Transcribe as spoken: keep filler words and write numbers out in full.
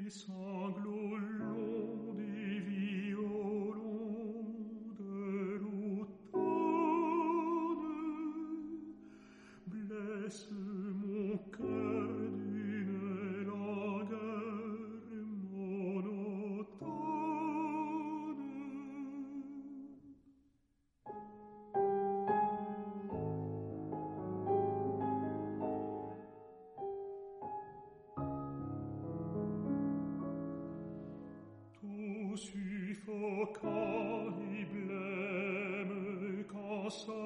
sanglots longs des violons de l'automne blessent mon cœur d'une langueur monotone. Tout suffocant et blême quand